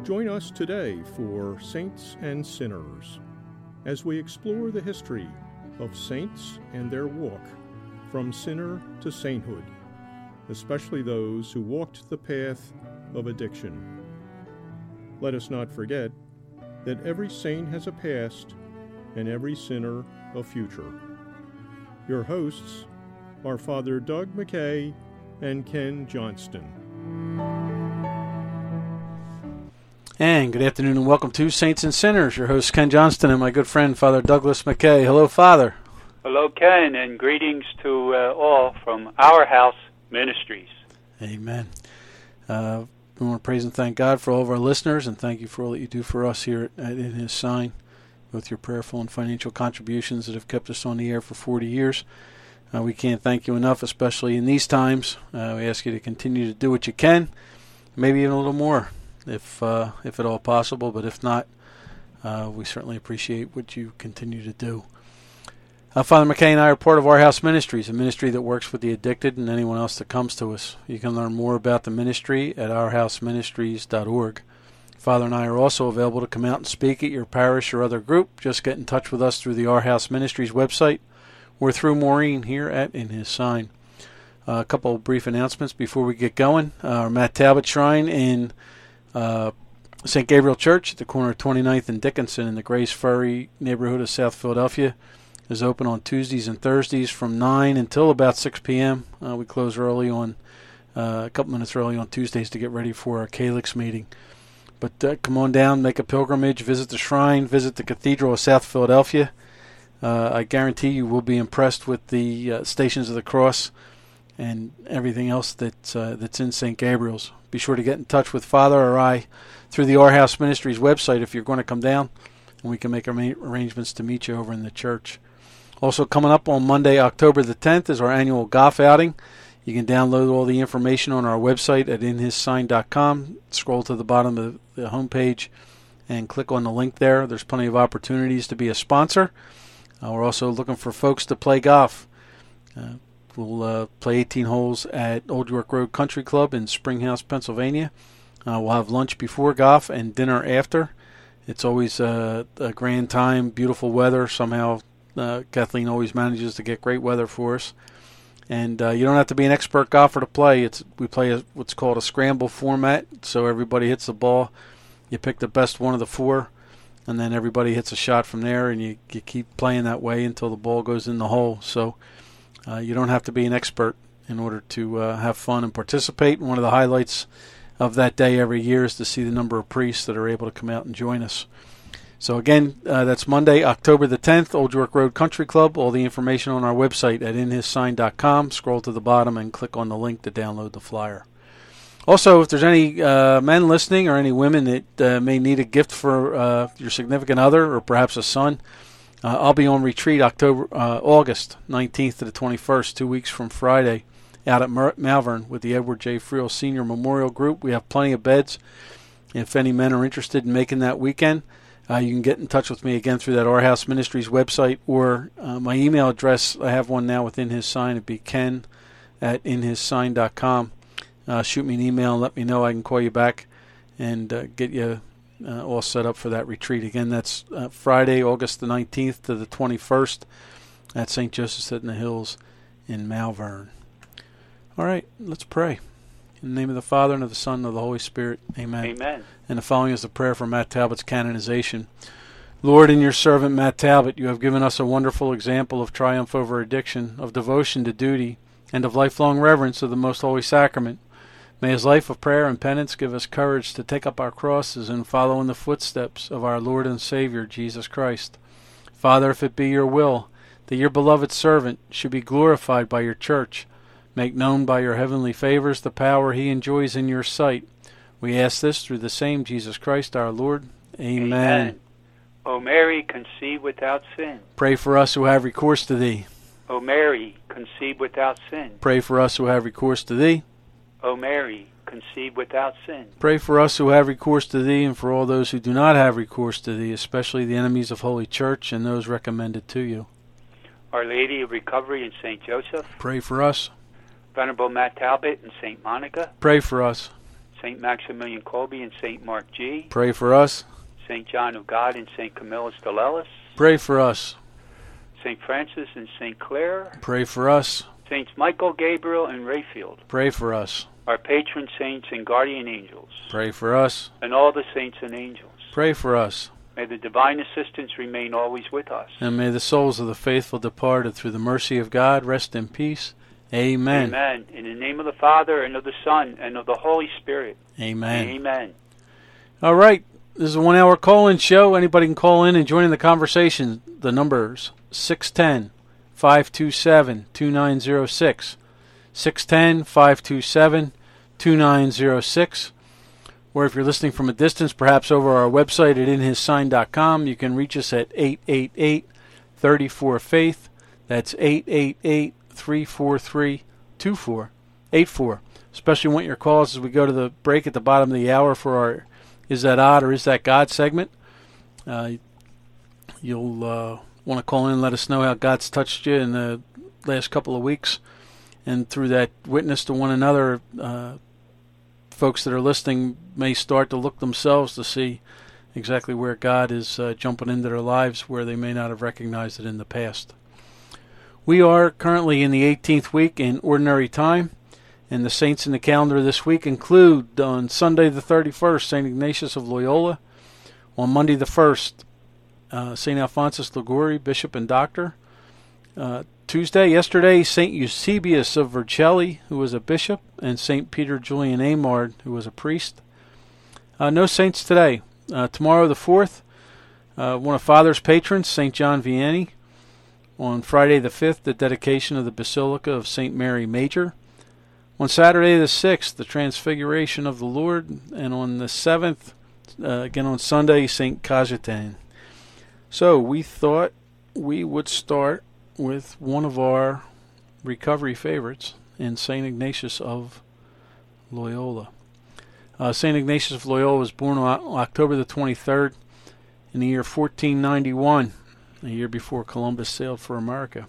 Join us today for Saints and Sinners as we explore the history of saints and their walk from sinner to sainthood, especially those who walked the path of addiction. Let us not forget that every saint has a past and every sinner a future. Your hosts are Father Doug McKay and Ken Johnston. And good afternoon and welcome to Saints and Sinners. Your host Ken Johnston and my good friend Father Douglas McKay. Hello, Father. Hello, Ken, and greetings to all from Our House Ministries. Amen. We want to praise and thank God for all of our listeners, and thank you for all that you do for us here at In His Sign, both your prayerful and financial contributions that have kept us on the air for 40 years. We can't thank you enough, especially in these times. We ask you to continue to do what you can, maybe even a little more, if at all possible. But if not, we certainly appreciate what you continue to do. Father McKay and I are part of Our House Ministries, a ministry that works with the addicted and anyone else that comes to us. You can learn more about the ministry at ourhouseministries.org. Father and I are also available to come out and speak at your parish or other group. Just get in touch with us through the Our House Ministries website or through Maureen here at In His Sign. A couple of brief announcements before we get going. Our Matt Talbot Shrine in St. Gabriel Church at the corner of 29th and Dickinson in the Grace Ferry neighborhood of South Philadelphia is open on Tuesdays and Thursdays from 9 until about 6 p.m. We close early on, a couple minutes early on Tuesdays to get ready for our Calyx meeting. But come on down, make a pilgrimage, visit the shrine, visit the Cathedral of South Philadelphia. I guarantee you will be impressed with the Stations of the Cross and everything else that's in St. Gabriel's. Be sure to get in touch with Father or I through the Our House Ministries website if you're going to come down, and we can make arrangements to meet you over in the church. Also coming up on Monday, October the 10th, is our annual golf outing. You can download all the information on our website at inhissign.com. Scroll to the bottom of the homepage and click on the link there. There's plenty of opportunities to be a sponsor. We're also looking for folks to play golf. We'll play 18 holes at Old York Road Country Club in Springhouse, Pennsylvania. We'll have lunch before golf and dinner after. It's always a grand time, beautiful weather. Somehow Kathleen always manages to get great weather for us. And you don't have to be an expert golfer to play. We play what's called a scramble format, so everybody hits the ball. You pick the best one of the four, and then everybody hits a shot from there, and you keep playing that way until the ball goes in the hole. So you don't have to be an expert in order to have fun and participate. And one of the highlights of that day every year is to see the number of priests that are able to come out and join us. So again, that's Monday, October the 10th, Old York Road Country Club. All the information on our website at inhissign.com. Scroll to the bottom and click on the link to download the flyer. Also, if there's any men listening or any women that may need a gift for your significant other or perhaps a son, I'll be on retreat August 19th to the 21st, 2 weeks from Friday, out at Malvern with the Edward J. Friel Senior Memorial Group. We have plenty of beds. If any men are interested in making that weekend, you can get in touch with me again through that Our House Ministries website or my email address. I have one now with In His Sign. It'd be ken@inhissign.com. Shoot me an email and let me know. I can call you back and get you all set up for that retreat. Again, that's Friday, August the 19th to the 21st at St. Joseph's in the Hills in Malvern. All right, let's pray. In the name of the Father, and of the Son, and of the Holy Spirit. Amen. Amen. And the following is the prayer for Matt Talbot's canonization. Lord, in your servant Matt Talbot, you have given us a wonderful example of triumph over addiction, of devotion to duty, and of lifelong reverence of the Most Holy Sacrament. May his life of prayer and penance give us courage to take up our crosses and follow in the footsteps of our Lord and Savior, Jesus Christ. Father, if it be your will that your beloved servant should be glorified by your church, make known by your heavenly favors the power he enjoys in your sight. We ask this through the same Jesus Christ our Lord. Amen. Amen. O Mary, conceived without sin. Pray for us who have recourse to thee. O Mary, conceived without sin. Pray for us who have recourse to thee. O Mary, conceived without sin. Pray for us who have recourse to thee, and for all those who do not have recourse to thee, especially the enemies of Holy Church and those recommended to you. Our Lady of Recovery and St. Joseph. Pray for us. Venerable Matt Talbot and St. Monica. Pray for us. St. Maximilian Kolbe and St. Mark G. Pray for us. St. John of God and St. Camillus de Lellis. Pray for us. St. Francis and St. Clare. Pray for us. Saints Michael, Gabriel, and Raphael. Pray for us. Our patron saints and guardian angels. Pray for us. And all the saints and angels. Pray for us. May the divine assistance remain always with us. And may the souls of the faithful departed through the mercy of God rest in peace. Amen. Amen. In the name of the Father, and of the Son, and of the Holy Spirit. Amen. Amen. All right. This is a 1 hour call-in show. Anybody can call in and join in the conversation. The number's 610-527-2906. 610-527-2906. Or if you're listening from a distance, perhaps over our website at inhissign.com, you can reach us at 888-34-FAITH. That's 888-343-2484. Especially want your calls as we go to the break at the bottom of the hour for our Is That Odd or Is That God segment. You'll want to call in and let us know how God's touched you in the last couple of weeks. And through that witness to one another, folks that are listening may start to look themselves to see exactly where God is jumping into their lives where they may not have recognized it in the past. We are currently in the 18th week in Ordinary Time, and the saints in the calendar this week include on Sunday the 31st, St. Ignatius of Loyola. On Monday the 1st, St. Alphonsus Liguori, Bishop and Doctor. Yesterday, St. Eusebius of Vercelli, who was a bishop, and St. Peter Julian Amard, who was a priest. No saints today. Tomorrow the 4th, one of Father's patrons, St. John Vianney. On Friday the 5th, the dedication of the Basilica of St. Mary Major. On Saturday the 6th, the Transfiguration of the Lord. And on the 7th, again on Sunday, St. Cajetan. So we thought we would start with one of our recovery favorites in St. Ignatius of Loyola. St. Ignatius of Loyola was born on October the 23rd in the year 1491, a year before Columbus sailed for America.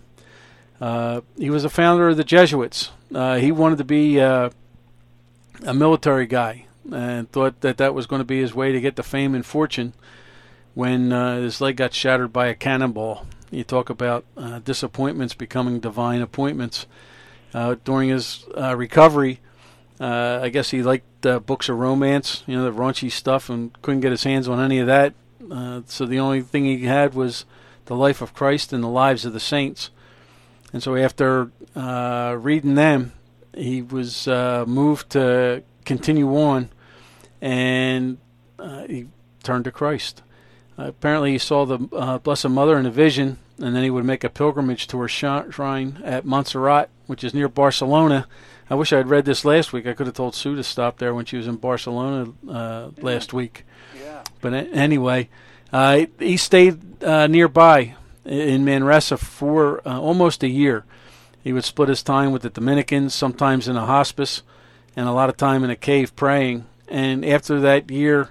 He was a founder of the Jesuits. He wanted to be a military guy and thought that was going to be his way to get the fame and fortune when his leg got shattered by a cannonball. You talk about disappointments becoming divine appointments. During his recovery, I guess he liked books of romance, the raunchy stuff, and couldn't get his hands on any of that. So the only thing he had was the life of Christ and the lives of the saints. And so after reading them, he was moved to continue on, and he turned to Christ. Apparently he saw the Blessed Mother in a vision, and then he would make a pilgrimage to her shrine at Montserrat, which is near Barcelona. I wish I had read this last week. I could have told Sue to stop there when she was in Barcelona last week. Yeah. But anyway, he stayed nearby in Manresa for almost a year. He would split his time with the Dominicans, sometimes in a hospice, and a lot of time in a cave praying. And after that year,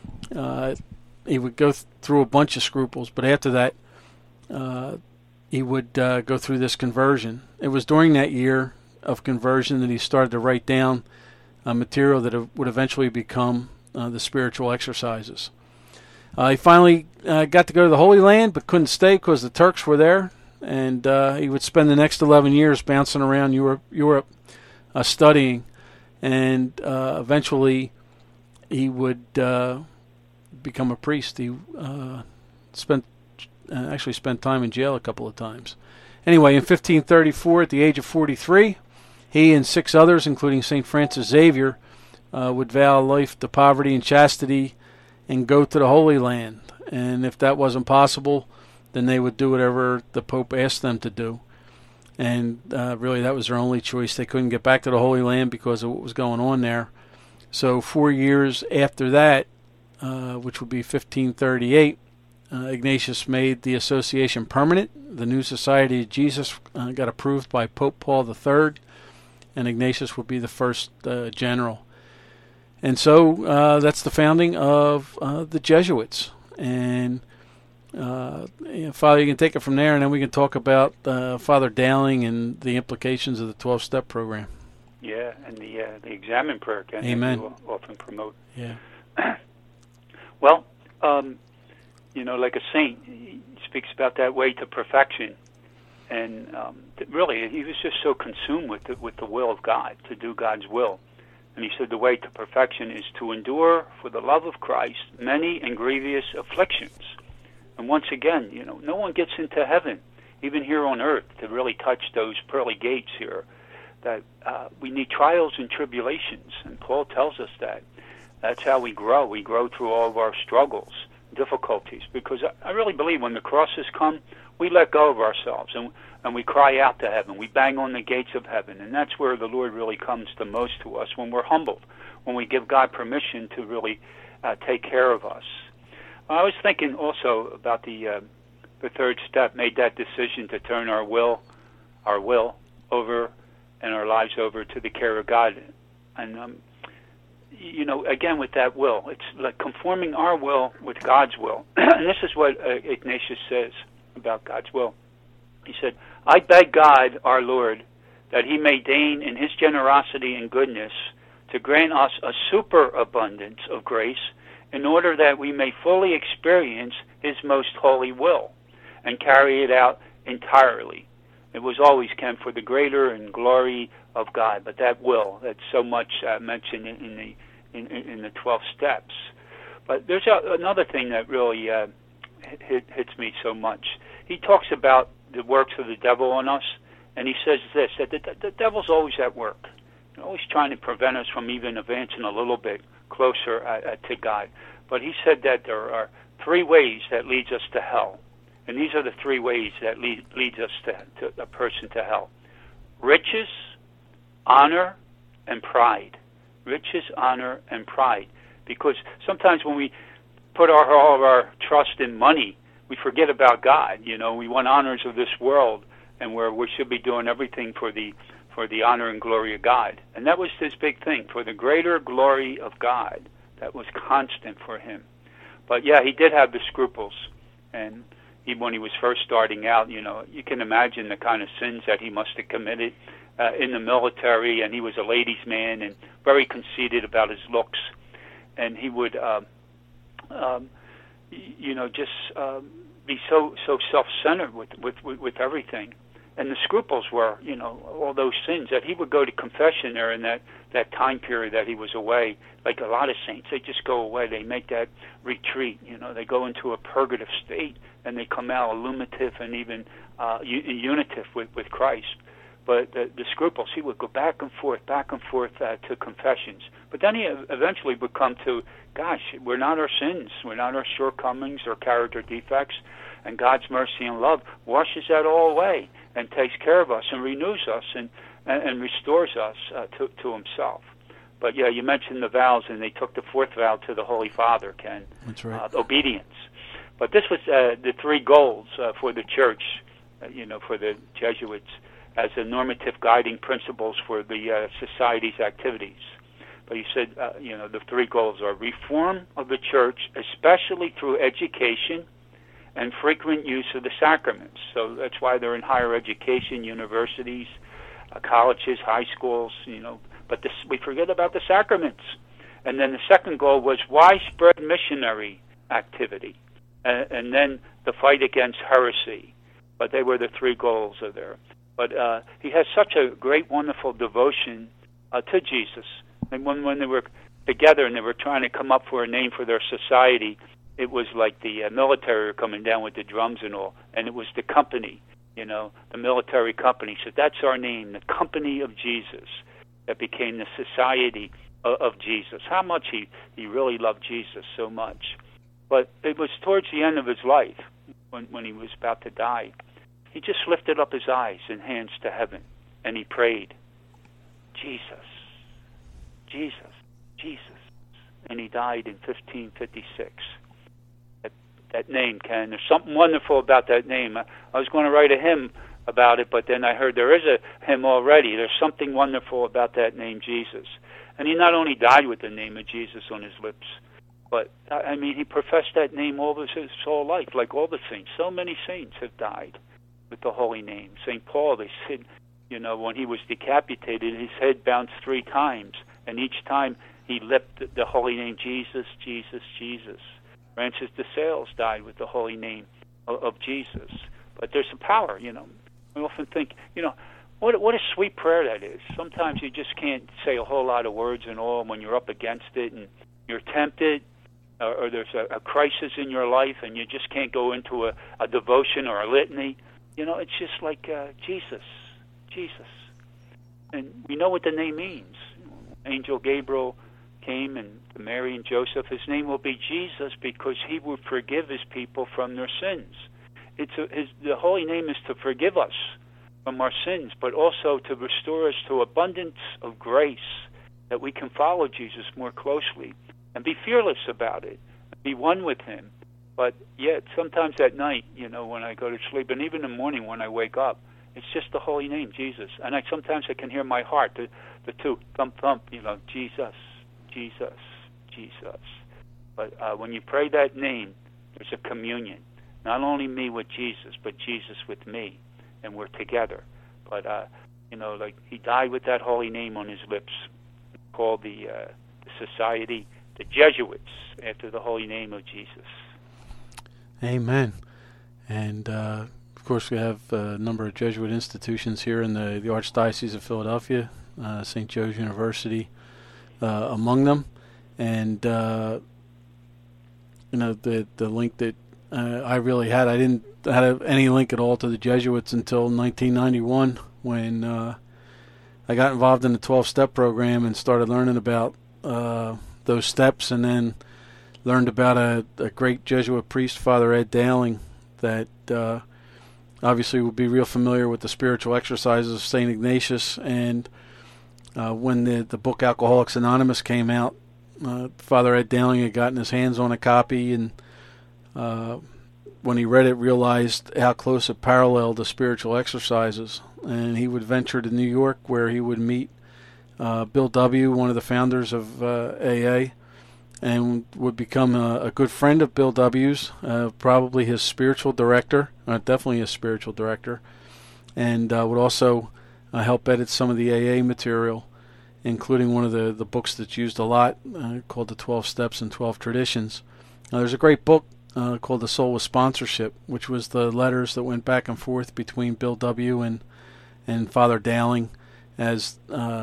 he would go through a bunch of scruples, but after that, he would go through this conversion. It was during that year of conversion that he started to write down material that would eventually become the spiritual exercises. He finally got to go to the Holy Land, but couldn't stay because the Turks were there, and he would spend the next 11 years bouncing around Europe studying, and eventually he would become a priest. He spent time in jail a couple of times. Anyway, in 1534, at the age of 43, he and 6 others, including St. Francis Xavier, would vow life to poverty and chastity and go to the Holy Land. And if that wasn't possible, then they would do whatever the Pope asked them to do. And really, that was their only choice. They couldn't get back to the Holy Land because of what was going on there. So 4 years after that, which would be 1538, Ignatius made the association permanent. The New Society of Jesus got approved by Pope Paul III, and Ignatius would be the first general. And so that's the founding of the Jesuits. And Father, you can take it from there, and then we can talk about Father Dowling and the implications of the 12-step program. Yeah, and the examine prayer, Ken, Amen. that you often promote. Yeah. Well, like a saint, he speaks about that way to perfection. And really, he was just so consumed with the will of God, to do God's will. And he said the way to perfection is to endure for the love of Christ many and grievous afflictions. And once again, no one gets into heaven, even here on earth, to really touch those pearly gates here. That we need trials and tribulations, and Paul tells us that. That's how we grow. We grow through all of our struggles, difficulties, because I really believe when the crosses come, we let go of ourselves, and we cry out to heaven. We bang on the gates of heaven, and that's where the Lord really comes the most to us, when we're humbled, when we give God permission to really take care of us. I was thinking also about the third step, made that decision to turn our will over and our lives over to the care of God. And, again, with that will, it's like conforming our will with God's will. And this is what Ignatius says about God's will. He said, I beg God, our Lord, that he may deign in his generosity and goodness to grant us a superabundance of grace in order that we may fully experience his most holy will and carry it out entirely. It was always, Ken, for the greater and glory of God, but that will, that's so much mentioned in the 12 steps. But there's another thing that really hits me so much. He talks about the works of the devil on us, and he says this, that the devil's always at work, always trying to prevent us from even advancing a little bit closer to God. But he said that there are 3 ways that leads us to hell. And these are the 3 ways that leads us to a person to hell. Riches, honor, and pride. Riches, honor, and pride. Because sometimes when we put all of our trust in money, we forget about God. We want honors of this world, and where we should be doing everything for the honor and glory of God. And that was his big thing, for the greater glory of God. That was constant for him. But yeah, he did have the scruples, and even when he was first starting out, you can imagine the kind of sins that he must have committed in the military, and he was a ladies' man and very conceited about his looks, and he would, be so self-centered with everything. And the scruples were, all those sins that he would go to confession there in that time period that he was away. Like a lot of saints, they just go away. They make that retreat. They go into a purgative state, and they come out illuminative and even unitive with Christ. But the scruples, he would go back and forth to confessions. But then he eventually would come to, gosh, we're not our sins, we're not our shortcomings or character defects, and God's mercy and love washes that all away and takes care of us and renews us and restores us to himself. But yeah, you mentioned the vows, and they took the 4th vow to the Holy Father, Ken. That's right. Obedience. But this was the 3 goals for the church, for the Jesuits, as the normative guiding principles for the society's activities. But he said, the 3 goals are reform of the church, especially through education and frequent use of the sacraments. So that's why they're in higher education, universities, colleges, high schools, But we forget about the sacraments. And then the second goal was widespread missionary activity. And then the fight against heresy. But they were the 3 goals of there. But he has such a great, wonderful devotion to Jesus. And when they were together and they were trying to come up for a name for their society, it was like the military were coming down with the drums and all, and it was the company, the military company. So that's our name, the Company of Jesus, that became the Society of Jesus. How much he really loved Jesus so much. But it was towards the end of his life, when he was about to die, he just lifted up his eyes and hands to heaven, and he prayed, Jesus, Jesus, Jesus. And he died in 1556. That name, Ken. There's something wonderful about that name. I was going to write a hymn about it, but then I heard there is a hymn already. There's something wonderful about that name, Jesus. And he not only died with the name of Jesus on his lips, but, he professed that name all his whole life, like all the saints. So many saints have died with the holy name. St. Paul, they said, when he was decapitated, his head bounced 3 times, and each time he leapt the holy name, Jesus, Jesus, Jesus. Francis de Sales died with the holy name of Jesus. But there's a power, I often think, what a sweet prayer that is. Sometimes you just can't say a whole lot of words and all when you're up against it and you're tempted, or there's a crisis in your life and you just can't go into a devotion or a litany. It's just like Jesus, Jesus. And we know what the name means. Angel Gabriel came and to Mary and Joseph, his name will be Jesus because he will forgive his people from their sins. The holy name is to forgive us from our sins, but also to restore us to abundance of grace, that we can follow Jesus more closely and be fearless about it, be one with him. But yet, sometimes at night, when I go to sleep, and even in the morning when I wake up, it's just the holy name, Jesus. And sometimes I can hear my heart, the 2, thump, thump, Jesus, Jesus, Jesus. But when you pray that name, there's a communion. Not only me with Jesus, but Jesus with me, and we're together. But, like he died with that holy name on his lips, called the society, the Jesuits, after the holy name of Jesus. Amen. And, of course, we have a number of Jesuit institutions here in the Archdiocese of Philadelphia, St. Joe's University among them. And, the link that I really had, I didn't have any link at all to the Jesuits until 1991 when I got involved in the 12-step program and started learning about those steps, and then learned about a great Jesuit priest, Father Ed Dowling, that obviously would be real familiar with the spiritual exercises of St. Ignatius. And when the book Alcoholics Anonymous came out, Father Ed Dowling had gotten his hands on a copy, and when he read it, realized how close it paralleled the spiritual exercises. And he would venture to New York, where he would meet Bill W., one of the founders of AA, and would become a good friend of Bill W.'s, probably his spiritual director, definitely his spiritual director, and would also help edit some of the AA material, including one of the books that's used a lot, called The 12 Steps and 12 Traditions. There's a great book called The Soul with Sponsorship, which was the letters that went back and forth between Bill W. and Father Dowling, as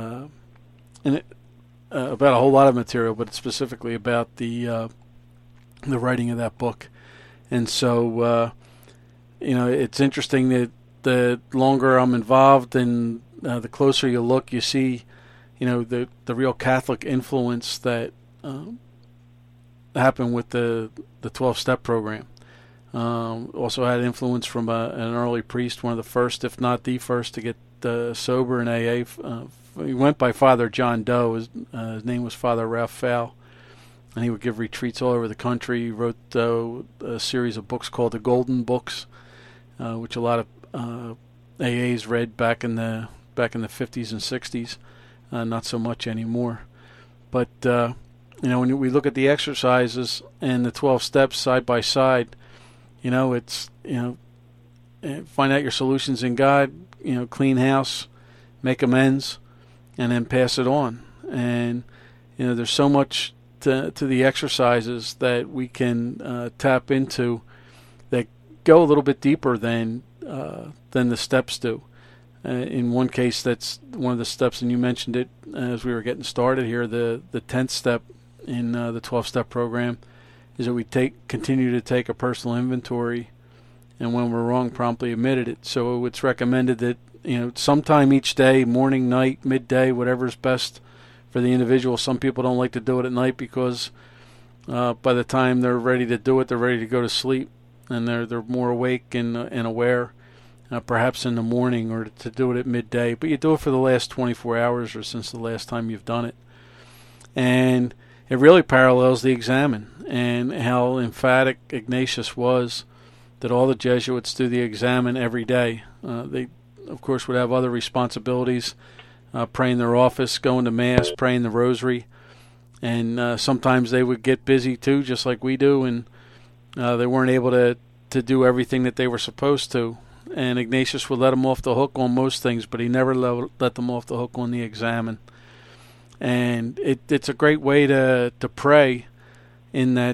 about a whole lot of material, but specifically about the writing of that book. And so, it's interesting that the longer I'm involved and the closer you look, you see, the real Catholic influence that happened with the 12-step program. Also had influence from an early priest, one of the first, if not the first, to get sober in AA. He went by Father John Doe. His name was Father Ralph Fowl, and he would give retreats all over the country. He wrote a series of books called the Golden Books, which a lot of AAs read back in the 50s and 60s. Not so much anymore. But when we look at the exercises and the 12 steps side by side, it's find out your solutions in God. Clean house, make amends, and then pass it on. And there's so much to the exercises that we can tap into that go a little bit deeper than the steps do. In one case, that's one of the steps, and you mentioned it as we were getting started here. The 10th step in the 12-step program is that we continue to take a personal inventory, and when we're wrong, promptly admit it. So it's recommended that sometime each day, morning, night, midday, whatever's best for the individual. Some people don't like to do it at night because by the time they're ready to do it, they're ready to go to sleep, and they're more awake and aware. Perhaps in the morning, or to do it at midday, but you do it for the last 24 hours or since the last time you've done it. And it really parallels the Examen, and how emphatic Ignatius was that all the Jesuits do the Examen every day. They, of course, would have other responsibilities, praying their office, going to Mass, praying the Rosary, and sometimes they would get busy too, just like we do, and they weren't able to do everything that they were supposed to. and Ignatius would let them off the hook on most things, but he never let them off the hook on the Examen. And it's a great way to pray. In that,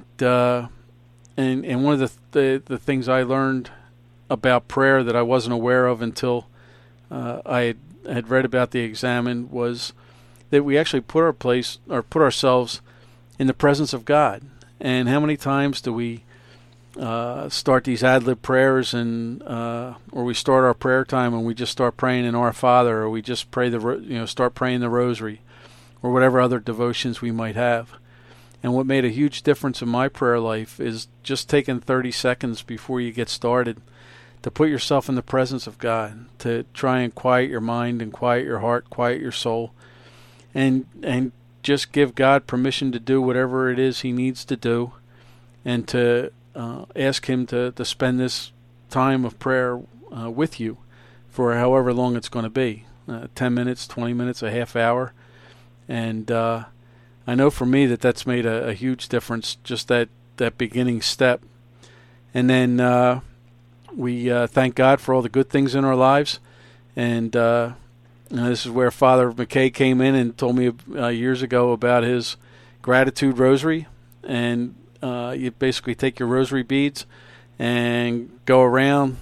and one of the things I learned about prayer that I wasn't aware of until I had read about the Examen was that we actually put ourselves in the presence of God. And how many times do we start these ad-lib prayers, and or we start our prayer time and we just start praying in Our Father, or we just pray start praying the Rosary, or whatever other devotions we might have. And what made a huge difference in my prayer life is just taking 30 seconds before you get started to put yourself in the presence of God, to try and quiet your mind and quiet your heart, quiet your soul, and just give God permission to do whatever it is He needs to do, and to ask Him to spend this time of prayer with you for however long it's going to be, 10 minutes, 20 minutes, a half hour. And I know for me that's made a huge difference, just that beginning step. And then we thank God for all the good things in our lives. And this is where Father McKay came in and told me years ago about his gratitude rosary. And you basically take your rosary beads and go around,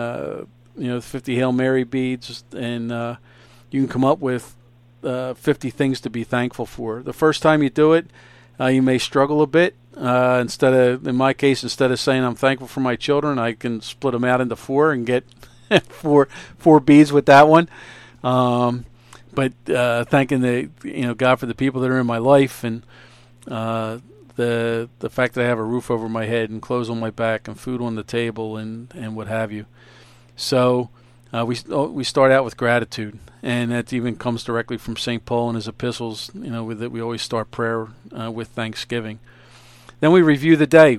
50 Hail Mary beads, and you can come up with 50 things to be thankful for. The first time you do it, you may struggle a bit. In my case, instead of saying I'm thankful for my children, I can split them out into 4 and get four beads with that one. But thanking God for the people that are in my life, and the fact that I have a roof over my head and clothes on my back and food on the table and what have you. So we start out with gratitude, and that even comes directly from St. Paul in his epistles. With it, we always start prayer with thanksgiving. Then we review the day.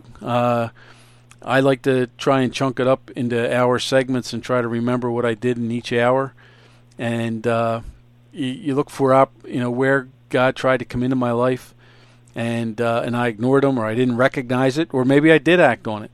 I like to try and chunk it up into hour segments and try to remember what I did in each hour. And you look for where God tried to come into my life, and I ignored him, or I didn't recognize it, or maybe I did act on it.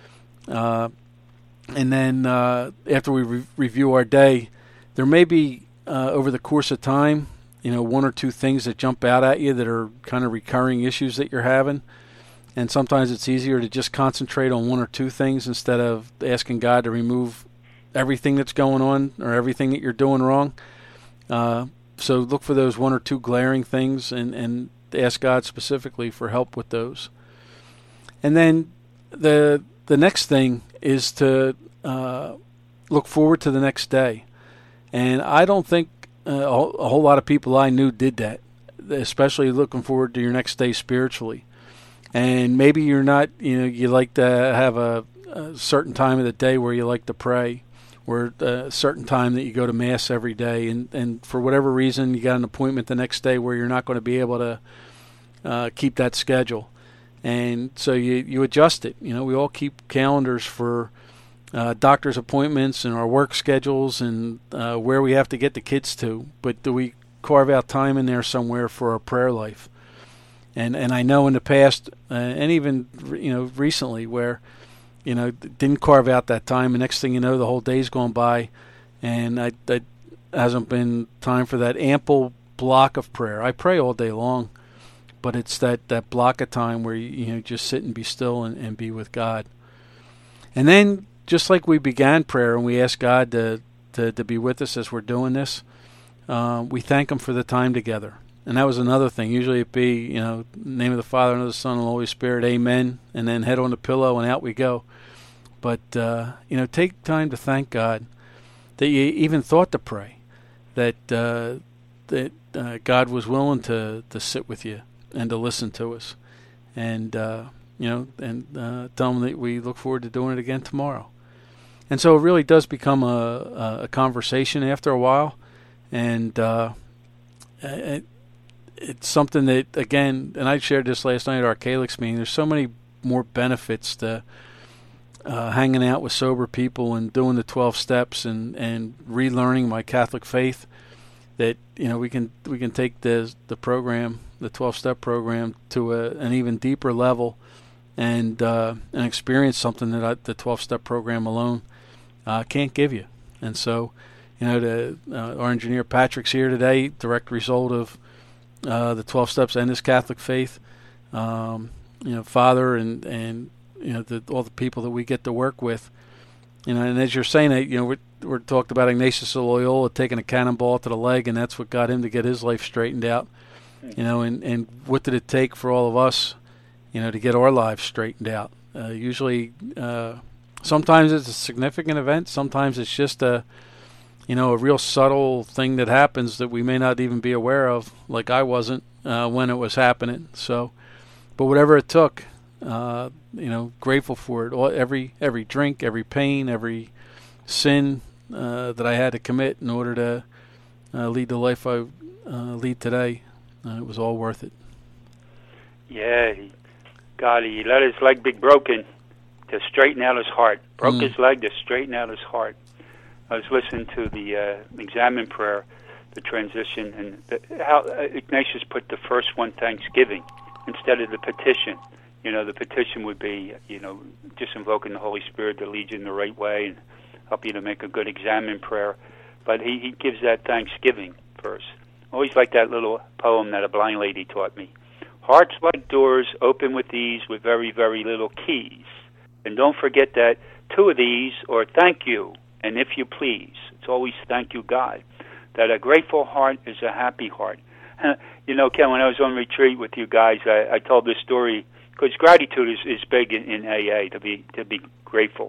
And then after we review our day, there may be over the course of time, 1 or 2 things that jump out at you that are kind of recurring issues that you're having. And sometimes it's easier to just concentrate on 1 or 2 things instead of asking God to remove everything that's going on or everything that you're doing wrong. So look for those 1 or 2 glaring things and ask God specifically for help with those. And then the next thing is to look forward to the next day. And I don't think a whole lot of people I knew did that, especially looking forward to your next day spiritually. And maybe you're not, you like to have a certain time of the day where you like to pray, or a certain time that you go to Mass every day. And for whatever reason, you got an appointment the next day where you're not going to be able to keep that schedule. And so you adjust it. We all keep calendars for doctor's appointments and our work schedules and where we have to get the kids to. But do we carve out time in there somewhere for our prayer life? And I know in the past, and even recently, where didn't carve out that time, and next thing you know, the whole day's gone by, and that hasn't been time for that ample block of prayer. I pray all day long, but it's that block of time where you just sit and be still and be with God. And then, just like we began prayer and we ask God to be with us as we're doing this, we thank Him for the time together. And that was another thing. Usually it'd be, name of the Father and of the Son and the Holy Spirit, amen, and then head on the pillow and out we go. But, take time to thank God that you even thought to pray, that God was willing to sit with you and to listen to us. And, tell Him that we look forward to doing it again tomorrow. And so it really does become a conversation after a while. And it's something that, again, and I shared this last night at our Calyx meeting, there's so many more benefits to hanging out with sober people and doing the 12 steps and relearning my Catholic faith, that we can take the program, the 12-step program, to an even deeper level and experience something that the 12-step program alone can't give you. And so, our engineer Patrick's here today, direct result of the 12 Steps and his Catholic faith. Father and all the people that we get to work with. And as you're saying that, we're talked about Ignatius of Loyola taking a cannonball to the leg, and that's what got him to get his life straightened out. And what did it take for all of us, to get our lives straightened out? Usually, sometimes it's a significant event. Sometimes it's just a real subtle thing that happens that we may not even be aware of, like I wasn't when it was happening. So, but whatever it took, grateful for it. Every drink, every pain, every sin that I had to commit in order to lead the life I lead today, it was all worth it. Yeah, he let his leg be broken to straighten out his heart. Broke his leg to straighten out his heart. I was listening to the examen prayer, the transition, and how Ignatius put the first one, thanksgiving, instead of the petition. The petition would be, just invoking the Holy Spirit to lead you in the right way and help you to make a good examen prayer. But he gives that thanksgiving first. Always like that little poem that a blind lady taught me. Hearts like doors open with ease with very, very little keys. And don't forget that 2 of these are thank you and if you please. It's always thank you, God. That a grateful heart is a happy heart. Ken, when I was on retreat with you guys, I told this story because gratitude is big in AA, to be grateful.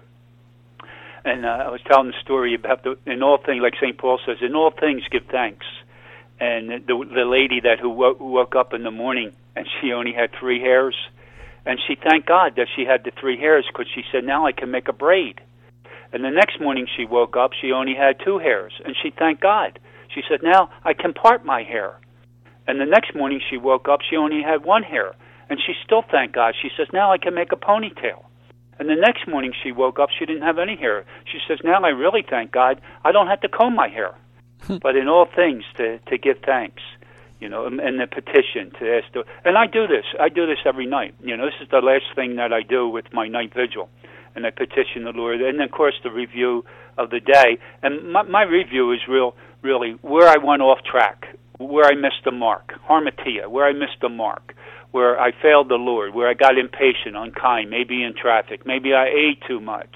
And I was telling the story about in all things, like St. Paul says, in all things give thanks. And the lady who woke up in the morning and she only had 3 hairs, and she thanked God that she had the 3 hairs because she said, now I can make a braid. And the next morning she woke up, she only had 2 hairs, and she thanked God. She said, now I can part my hair. And the next morning she woke up, she only had 1 hair, and she still thanked God. She says, now I can make a ponytail. And the next morning she woke up, she didn't have any hair. She says, now I really thank God, I don't have to comb my hair. But in all things, to give thanks, and the petition to ask. And I do this every night. This is the last thing that I do with my night vigil. And I petition the Lord. And, of course, the review of the day. And my review is really where I went off track, where I missed the mark, harmatia, where I missed the mark, where I failed the Lord, where I got impatient, unkind, maybe in traffic, maybe I ate too much,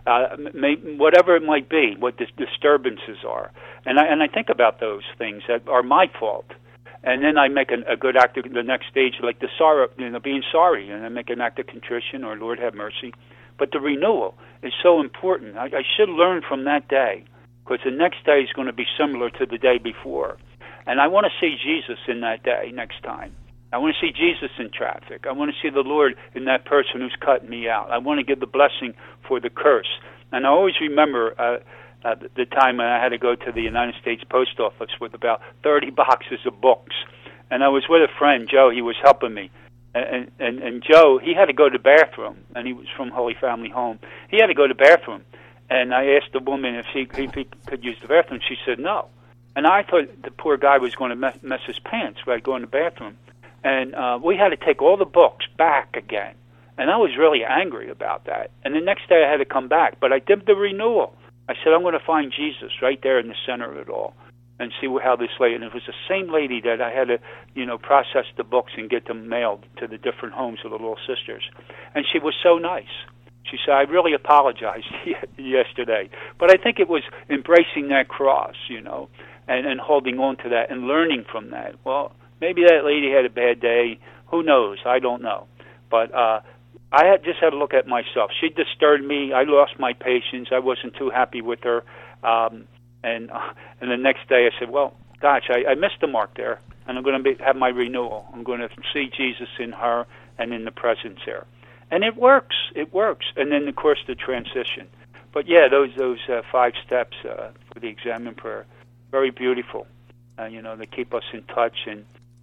whatever it might be, what the disturbances are. And I think about those things that are my fault. And then I make a good act of the next stage, like the sorrow, being sorry, and I make an act of contrition or Lord have mercy. But the renewal is so important. I should learn from that day, because the next day is going to be similar to the day before. And I want to see Jesus in that day next time. I want to see Jesus in traffic. I want to see the Lord in that person who's cutting me out. I want to give the blessing for the curse. And I always remember the time when I had to go to the United States Post Office with about 30 boxes of books. And I was with a friend, Joe. He was helping me. And Joe, he had to go to the bathroom, and he was from Holy Family Home. He had to go to the bathroom. And I asked the woman if he could use the bathroom. She said no. And I thought the poor guy was going to mess his pants by going to the bathroom. And we had to take all the books back again. And I was really angry about that. And the next day I had to come back. But I did the renewal. I said, I'm going to find Jesus right there in the center of it all and see how this lady. And it was the same lady that I had to, process the books and get them mailed to the different homes of the little sisters. And she was so nice. She said, I really apologized yesterday. But I think it was embracing that cross, and holding on to that and learning from that. Well, maybe that lady had a bad day. Who knows? I don't know. But I just had to look at myself. She disturbed me. I lost my patience. I wasn't too happy with her. And the next day I said, well, gosh, I missed the mark there, and I'm going to have my renewal. I'm going to see Jesus in her and in the presence there. And it works. It works. And then, of course, the transition. But, yeah, those 5 steps for the examen prayer, very beautiful. They keep us in touch and,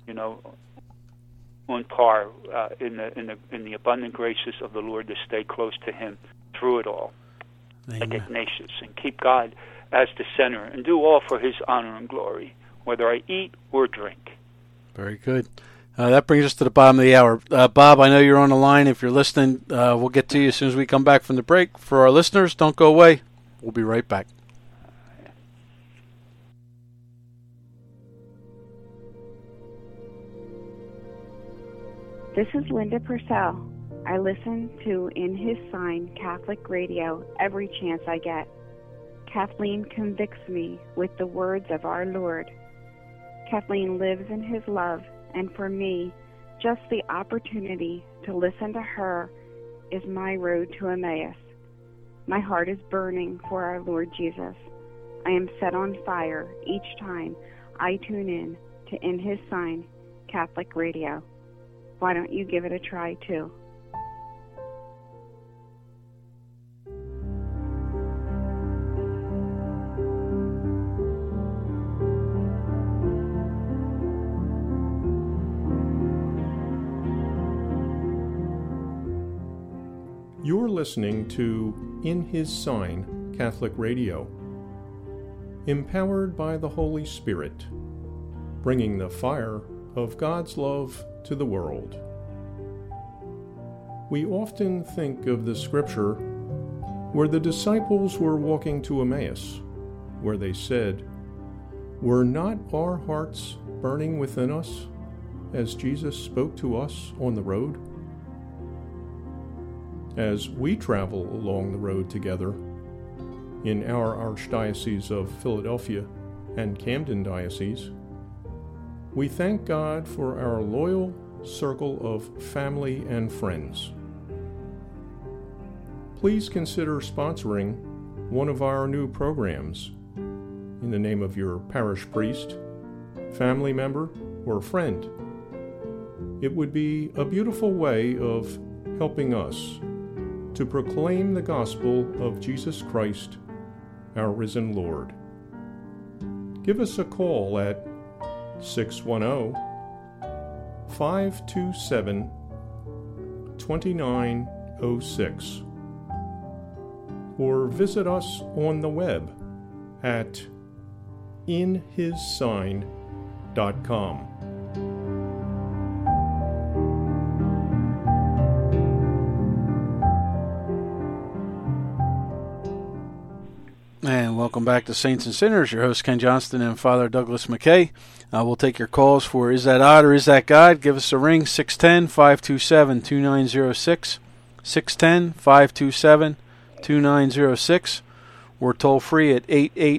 on par in the abundant graces of the Lord to stay close to Him through it all. Amen. Like Ignatius, and keep God as the center and do all for His honor and glory, whether I eat or drink. Very good. That brings us to the bottom of the hour. Bob, I know you're on the line. If you're listening, we'll get to you as soon as we come back from the break. For our listeners, don't go away. We'll be right back. This is Linda Purcell. I listen to In His Sign Catholic Radio every chance I get. Kathleen convicts me with the words of our Lord. Kathleen lives in His love, and for me, just the opportunity to listen to her is my road to Emmaus. My heart is burning for our Lord Jesus. I am set on fire each time I tune in to In His Sign Catholic Radio. Why don't you give it a try too? You're listening to In His Sign Catholic Radio, empowered by the Holy Spirit, bringing the fire of God's love to the world. We often think of the scripture where the disciples were walking to Emmaus, where they said, "Were not our hearts burning within us as Jesus spoke to us on the road?" As we travel along the road together in our Archdiocese of Philadelphia and Camden Diocese, we thank God for our loyal circle of family and friends. Please consider sponsoring one of our new programs in the name of your parish priest, family member, or friend. It would be a beautiful way of helping us to proclaim the gospel of Jesus Christ, our risen Lord. Give us a call at 610-527-2906 or visit us on the web at inhissign.com. And welcome back to Saints and Sinners. Your host, Ken Johnston, and Father Douglas McKay. We'll take your calls for Is That Odd or Is That God? Give us a ring, 610-527-2906, 610-527-2906, or toll free at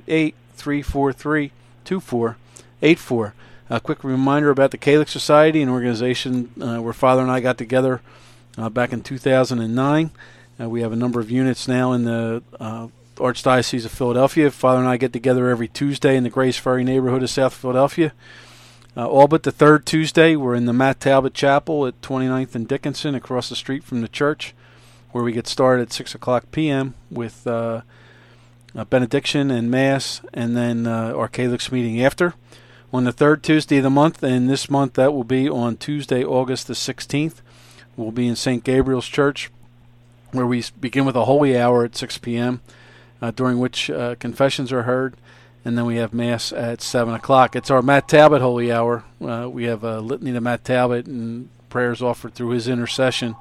888-343-2484. A quick reminder about the Catholic Society, an organization where Father and I got together back in 2009. We have a number of units now in the Archdiocese of Philadelphia. Father and I get together every Tuesday in the Grace Ferry neighborhood of South Philadelphia. All but the third Tuesday, we're in the Matt Talbot Chapel at 29th and Dickinson, across the street from the church, where we get started at 6 o'clock p.m. with a benediction and Mass, and then our Calyx meeting after. On the third Tuesday of the month, and this month that will be on Tuesday, August the 16th, we'll be in St. Gabriel's Church, where we begin with a holy hour at 6 p.m., during which confessions are heard, and then we have Mass at 7 o'clock. It's our Matt Talbot Holy Hour. We have a litany to Matt Talbot and prayers offered through his intercession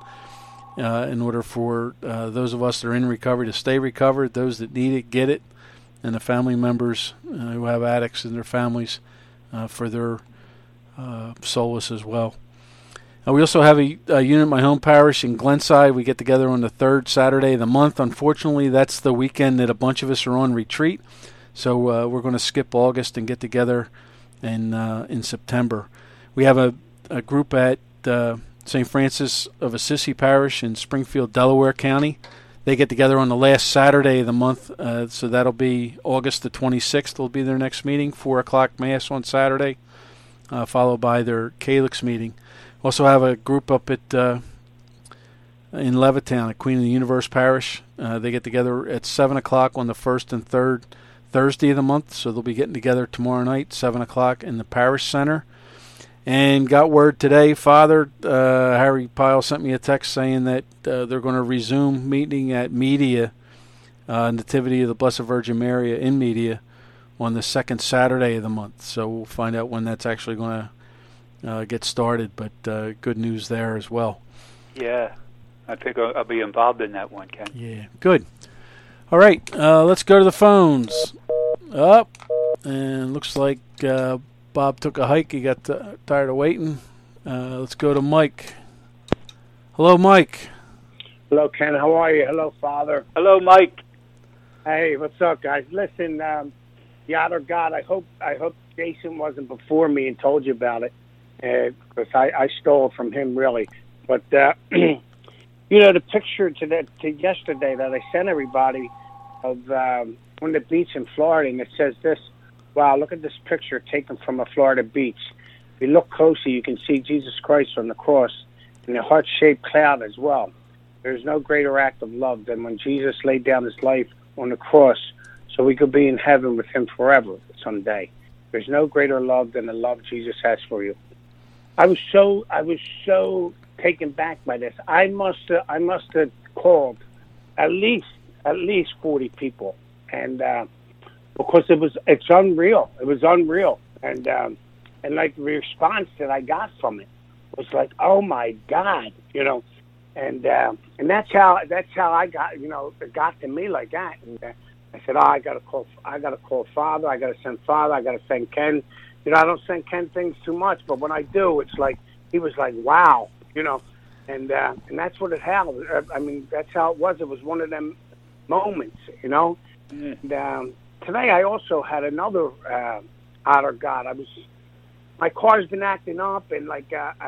in order for those of us that are in recovery to stay recovered, those that need it, get it, and the family members who have addicts in their families for their solace as well. We also have a unit in my home parish in Glenside. We get together on the third Saturday of the month. Unfortunately, that's the weekend that a bunch of us are on retreat. So we're going to skip August and get together in September. We have a group at St. Francis of Assisi Parish in Springfield, Delaware County. They get together on the last Saturday of the month, so that'll be August the 26th. Will be their next meeting, 4 o'clock Mass on Saturday, followed by their Calyx meeting. Also have a group up at in Levittown at Queen of the Universe Parish. They get together at 7 o'clock on the first and third Thursday of the month, so they'll be getting together tomorrow night, 7 o'clock in the Parish Center. And got word today, Father Harry Pyle sent me a text saying that they're going to resume meeting at Media, Nativity of the Blessed Virgin Mary in Media, on the second Saturday of the month. So we'll find out when that's actually going to get started, but good news there as well. Yeah, I think I'll be involved in that one, Ken. Yeah, good. All right, let's go to the phones. Up, and looks like Bob took a hike. He got tired of waiting. Let's go to Mike. Hello, Mike. Hello, Ken. How are you? Hello, Father. Hello, Mike. Hey, what's up, guys? Listen, the Outer God. I hope Jason wasn't before me and told you about it, because I stole it from him, really. But you know, the picture to yesterday that I sent everybody of on the beach in Florida, and it says this. Wow, look at this picture taken from a Florida beach. If you look closely, you can see Jesus Christ on the cross and a heart-shaped cloud as well. There's no greater act of love than when Jesus laid down his life on the cross so we could be in heaven with him forever someday. There's no greater love than the love Jesus has for you. I was so taken back by this. I must have called at least 40 people, and because it's unreal. It was unreal, and like the response that I got from it was like, oh my God, you know, and that's how I got, you know, it got to me like that, and I said, I gotta call Father, I gotta send Father, I gotta send Ken. You know, I don't send Ken things too much, but when I do, it's like he was like, wow, you know, and that's what it happened. I mean, that's how it was. It was one of them moments, you know. And today I also had another Outer God. My car's been acting up, and like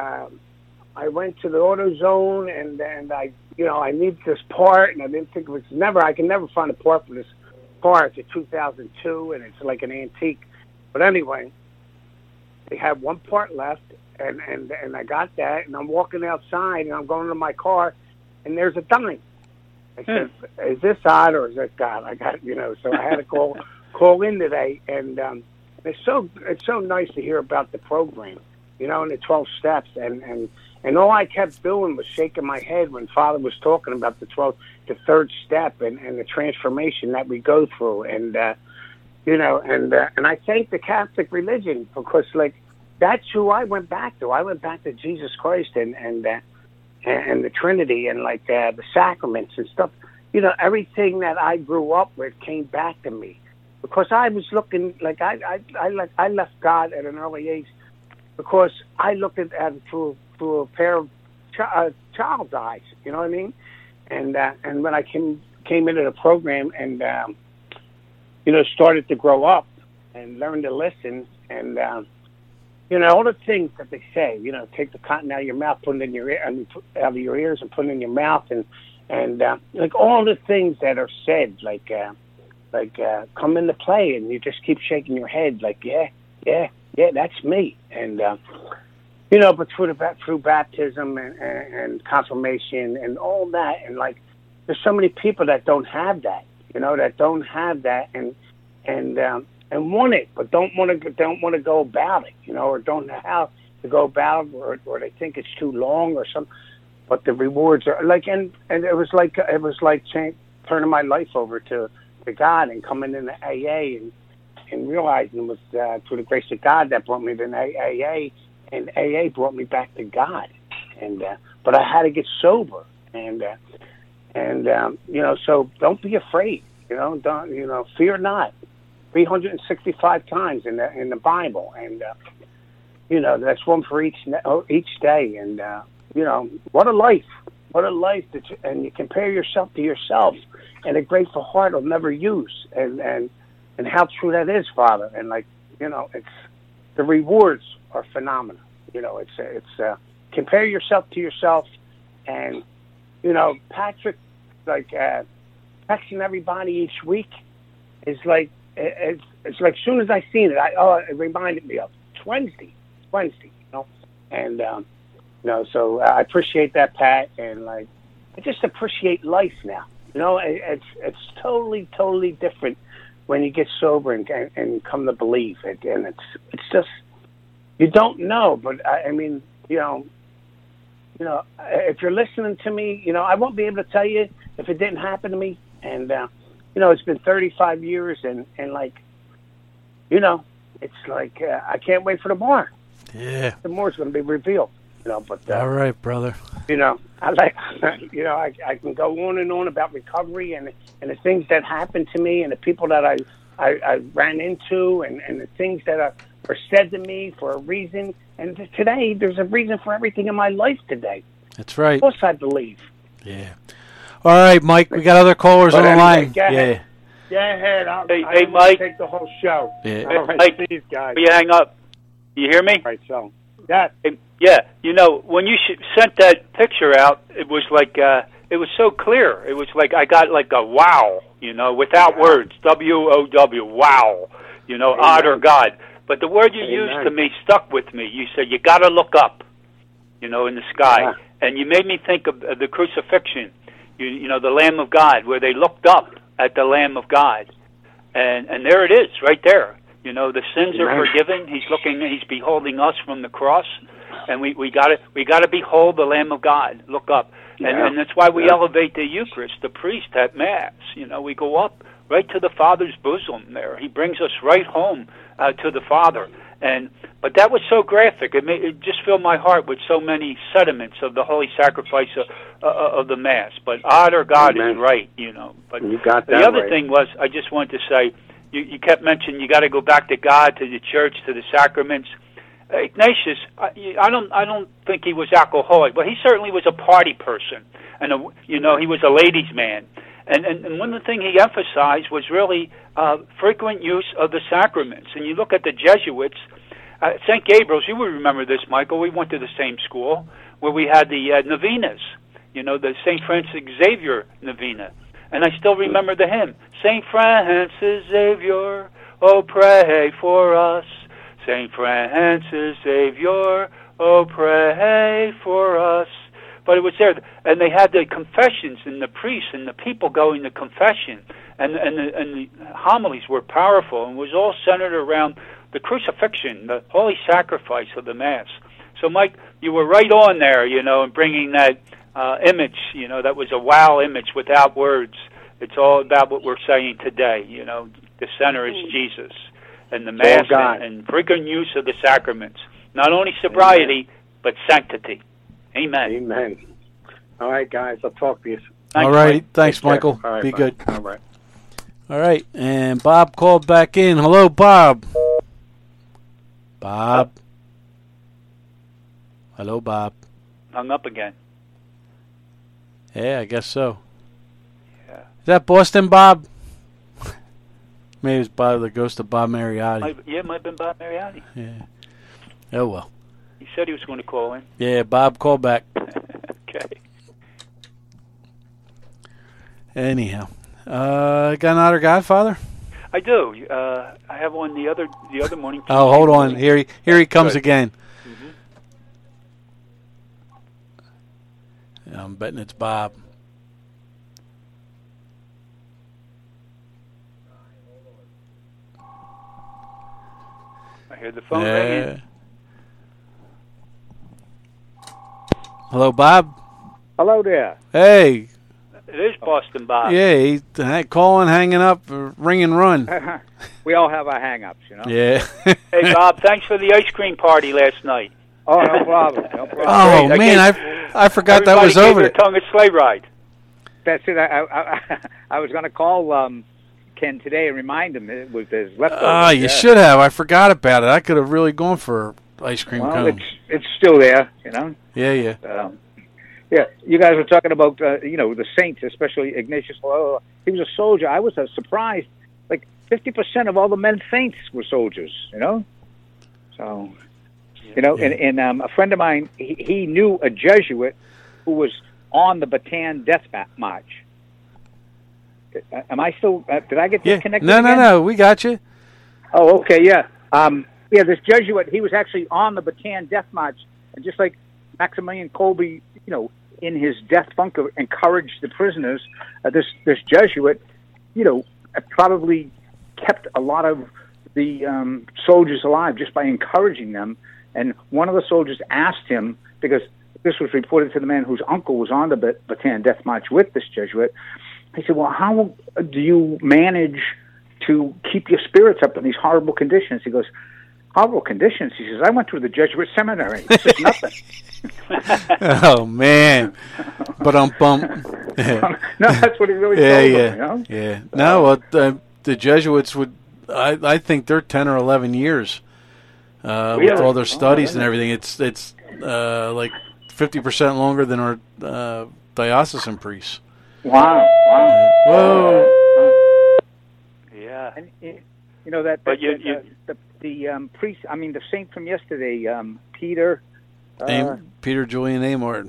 I went to the AutoZone, and I need this part, and I didn't think I can never find a part for this car. It's a 2002, and it's like an antique. But anyway, they had one part left, and I got that, and I'm walking outside, and I'm going to my car, and there's a dime. I said, is this odd or is this God? I got, you know, so I had to call in today, and it's so nice to hear about the program, you know, and the 12 steps, and all I kept doing was shaking my head when Father was talking about the third step and the transformation that we go through, and you know, and I thank the Catholic religion, because like that's who I went back to. I went back to Jesus Christ and the Trinity, and like the sacraments and stuff. You know, everything that I grew up with came back to me, because I was looking like I left God at an early age, because I looked at it through a pair of child's eyes. You know what I mean? And when I came into the program and you know, started to grow up and learn to listen, and you know, all the things that they say, you know, take the cotton out of your mouth, put it in your ear, out of your ears, and put it in your mouth, and like all the things that are said, like come into play, and you just keep shaking your head, like yeah, that's me, and you know, but through baptism and confirmation and all that, and like there's so many people that don't have that, you know, and want it, but don't want to go about it, you know, or don't know how to go about it, or they think it's too long or something. But the rewards are like, and it was like turning my life over to God and coming into AA and realizing it was through the grace of God that brought me to AA, and AA brought me back to God, and but I had to get sober, and you know, so don't be afraid, you know, fear not. 365 times in the Bible, and you know, that's one for each day, and you know, what a life, and you compare yourself to yourself, and a grateful heart will never use, and how true that is, Father, and like, you know, it's the rewards are phenomenal, you know, it's compare yourself to yourself, and you know, Patrick, like texting everybody each week is like. It's like as soon as I seen it, it reminded me of Wednesday, you know, and you know, so I appreciate that, Pat, and like I just appreciate life now, you know. It's totally different when you get sober and come to believe it, and it's just you don't know, but I mean, you know, if you're listening to me, you know, I won't be able to tell you if it didn't happen to me, and. You know, it's been 35 years, and like, you know, it's like I can't wait for tomorrow. Yeah. Tomorrow's going to be revealed. But all right, brother. I like, I can go on and on about recovery and the things that happened to me and the people that I ran into and the things that are said to me for a reason. And today, there's a reason for everything in my life today. That's right. Of course, I believe. Yeah. All right, Mike. We got other callers on the line. Go ahead. Hey, Mike. Take the whole show. Yeah. All right, Mike, please, guys. you hang up. You hear me? All right, so yeah. Yeah. When you sent that picture out, it was like it was so clear. It was like I got like a wow, without words. WOW. Wow. Honor God. But the word you used to me stuck with me. You said you got to look up, in the sky, and you made me think of the crucifixion. The Lamb of God, where they looked up at the Lamb of God, and there it is, right there. The sins are forgiven. He's beholding us from the cross, and we got to behold the Lamb of God. Look up, and that's why we elevate the Eucharist, the priest at Mass. We go up right to the Father's bosom. There, He brings us right home to the Father. But that was so graphic. It just filled my heart with so many sentiments of the holy sacrifice of the Mass. But honor God is right, But you got that the other right. thing was, I just wanted to say, you kept mentioning you got to go back to God, to the church, to the sacraments. Ignatius, I don't think he was alcoholic, but he certainly was a party person, and he was a ladies' man. And one of the things he emphasized was really frequent use of the sacraments. And you look at the Jesuits, St. Gabriel's, you would remember this, Michael. We went to the same school where we had the novenas, the St. Francis Xavier novena. And I still remember the hymn, St. Francis Xavier, oh, pray for us. St. Francis Xavier, oh, pray for us. But it was there, and they had the confessions, and the priests and the people going to confession, and the homilies were powerful, and it was all centered around the crucifixion, the holy sacrifice of the Mass. So, Mike, you were right on there, in bringing that image, that was a wow image without words. It's all about what we're saying today, the center is Jesus, and the Mass and frequent use of the sacraments. Not only sobriety, but sanctity. Amen. Amen. All right, guys. I'll talk to you. All right. Thanks, Michael. All right, be bye. good. All right. All right. And Bob called back in. Hello, Bob. Bob. Hello, Bob. Hung up again. Yeah, I guess so. Yeah. Is that Boston, Bob? Maybe it's Bob, the ghost of Bob Mariotti. It might have been Bob Mariotti. Yeah. Oh, well. He said he was going to call in. Yeah, Bob, call back. Okay. Anyhow, got another Godfather? I do. I have one the other morning. Oh, hold on. Here he comes again. Mm-hmm. I'm betting it's Bob. I hear the phone ringing. Hello, Bob. Hello there. Hey. It is Boston Bob. Yeah, he's calling, hanging up, ring and run. We all have our hang-ups, Yeah. Hey, Bob, thanks for the ice cream party last night. Oh, no problem. No problem. Oh, man, I forgot that was over. Everybody gave their tongue a sleigh ride. That's it. I was going to call Ken today and remind him it was his leftovers. You should have. I forgot about it. I could have really gone for ice cream cone. It's still there, Yeah. Yeah, you guys were talking about, the saints, especially Ignatius Loyola. He was a soldier. I was surprised. Like 50% of all the men saints were soldiers, So, and a friend of mine, he knew a Jesuit who was on the Bataan Death March. Am I still, did I get disconnected again? No, we got you. Oh, okay, yeah. This Jesuit, he was actually on the Bataan Death March, and just like Maximilian Kolbe, in his death bunker, encouraged the prisoners. This Jesuit, probably kept a lot of the soldiers alive just by encouraging them. And one of the soldiers asked him, because this was reported to the man whose uncle was on the Bataan Death March with this Jesuit. He said, "Well, how do you manage to keep your spirits up in these horrible conditions?" He goes, horrible conditions. He says, I went through the Jesuit seminary. It's just nothing. Oh, man. But bump. No, that's what he really told them, you know? Yeah. No, the Jesuits would, I think they're 10 or 11 years Really? with all their studies and everything. It's like 50% longer than our diocesan priests. Wow. Whoa. Yeah. And, you know, the priest, I mean, the saint from yesterday, Peter. Peter Julian A. Martin.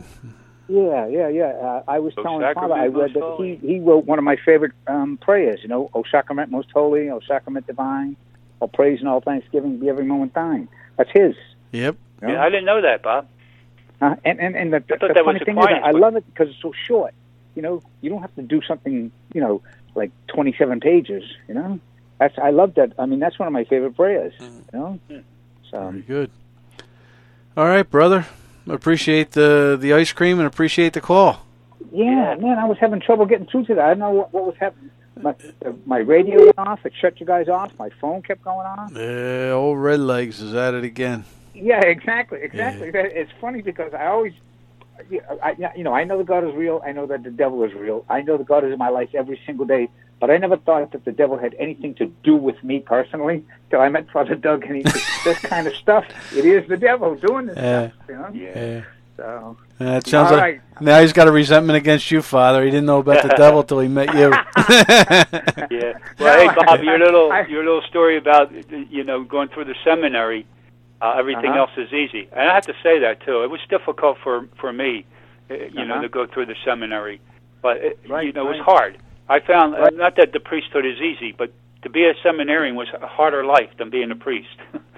Yeah. I was O telling Sacrament Father, I read most that holy. he wrote one of my favorite prayers, you know, O Sacrament most holy, O Sacrament divine, all praise and all thanksgiving be every moment thine. That's his. Yep. You know? Yeah, I didn't know that, Bob. And the that was funny thing is, Aquinas, I but- love it because it's so short. You know, you don't have to do something, you know, like 27 pages, you know. I love that. I mean, that's one of my favorite prayers, you know. So Very good. All right, brother. Appreciate the ice cream and appreciate the call. yeah, man, I was having trouble getting through to that. I don't know what was happening. My radio went off. It shut you guys off. My phone kept going on. Old Red Legs is at it again. Yeah, exactly. It's funny because I always, you know, I know that God is real. I know that the devil is real. I know that God is in my life every single day. But I never thought that the devil had anything to do with me personally till I met Father Doug, and he said, this kind of stuff, it is the devil doing this stuff, you know? Yeah. So, It sounds all like now he's got a resentment against you, Father. He didn't know about the devil till he met you. Yeah. Well, hey, Bob, your little story about, you know, going through the seminary, everything else is easy. And I have to say that, too. It was difficult for me, you know, to go through the seminary. But, you know, it was hard. I found, not that the priesthood is easy, but to be a seminarian was a harder life than being a priest.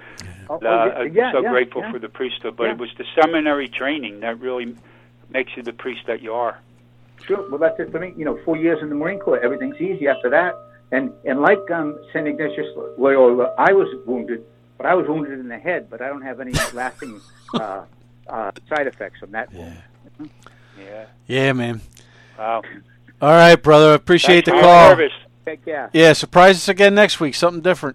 I'm so grateful for the priesthood, but it was the seminary training that really makes you the priest that you are. Sure. Well, that's it for me. You know, 4 years in the Marine Corps, everything's easy after that. And like St. Ignatius Loyola, I was wounded, but I was wounded in the head, but I don't have any lasting side effects from that wound. Yeah. Yeah, man. Wow. All right, brother. Appreciate the Thanks for call. your service. Take care. Yeah, surprise us again next week. Something different.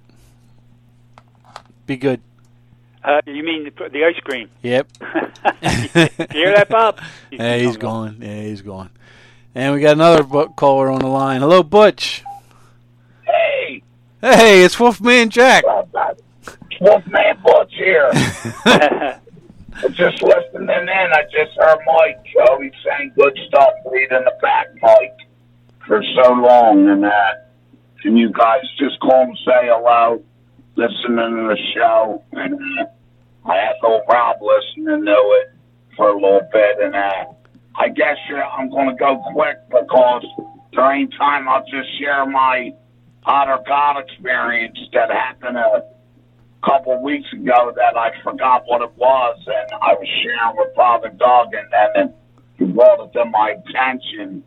Be good. You mean the ice cream? Yep. You hear that, Bob? Yeah, he's gone. Yeah, he's gone. And we got another caller on the line. Hello, Butch. Hey, Hey, it's Wolfman Jack. Wolfman Butch here. Just listening in, I just heard Mike Joey saying good stuff, reading the back, Mike, for so long, and can you guys just call and say hello, listening to the show, and I had little Rob listening to it for a little bit, and I guess I'm going to go quick because during time I'll just share my Otter God experience that happened a couple of weeks ago that I forgot what it was, and I was sharing with Father Doug, and then he brought it to my attention.